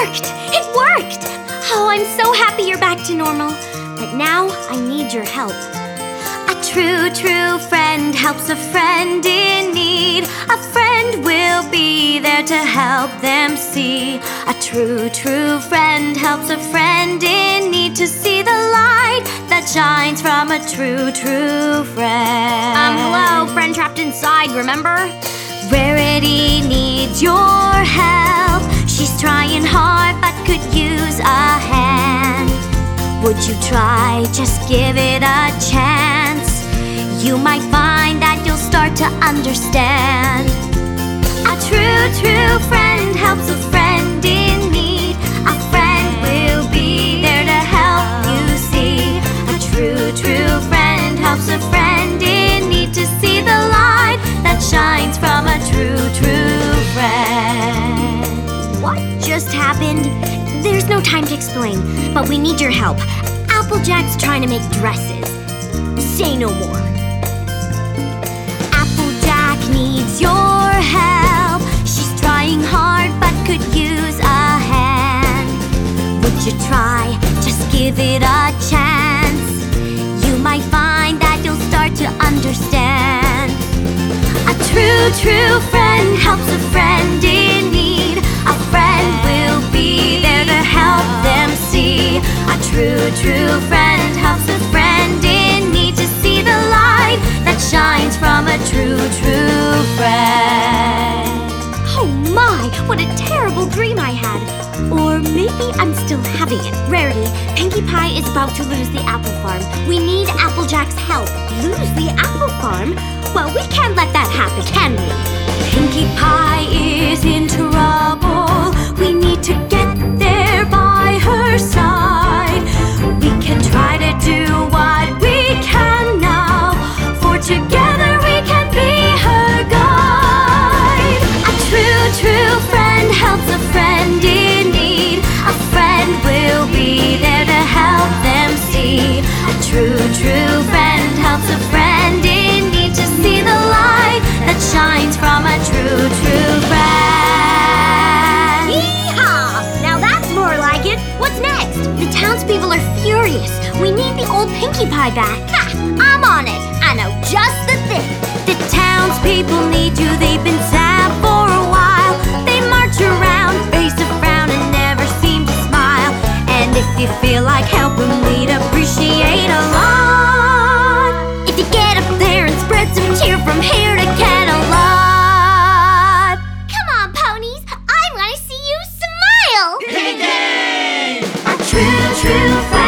worked! It worked! Oh, I'm so happy you're back to normal. But now I need your help. A true friend helps a friend in need. A friend will be there to help them see. A true friend helps a friend in need to see the light that shines from a true friend. Hello, friend trapped inside, remember? Rarity needs your help. She's trying hard but could use a hand. Would you try? Just give it a chance. You might find that you'll start to understand. A true friend helps a friend in need. A friend will be there to help you see. A true friend helps a friend in need to see the light that shines from a true friend. What just happened? There's no time to explain, but we need your help. Applejack's trying to make dresses. Say no more. Applejack needs your help. She's trying hard but could use a hand. Would you try? Just give it a chance. You might find that you'll start to understand. A true friend helps a friend in need. A friend will be there to help them see. A true friend helps a friend in need to see the light that shines from a true friend. Oh my, what a terrible dream I had. Or maybe I'm still having it. Rarity, Pinkie Pie is about to lose the apple farm. We need Applejack's help. Lose the apple farm? Well, we can't let that happen, can we? Pinkie Pie is in trouble. We need to get there by her side. We can try to do what we can now, for together we can be her guide. A true friend helps a friend in need. A friend will be there to help them see. A true friend helps a friend in need to see the light that shines from a true friend. Yee-haw! Now that's more like it. What's next? The townspeople are furious. We need the old Pinkie Pie back. Ha! I'm on it. I know just the thing. The townspeople need you. They've been sad for a while. They march around, face a frown, and never seem to smile. And if you feel like helping, we'd appreciate a lot if you get up there and spread some cheer from here to Camelot. Come on, ponies. I want to see you smile. Piggy! A true friend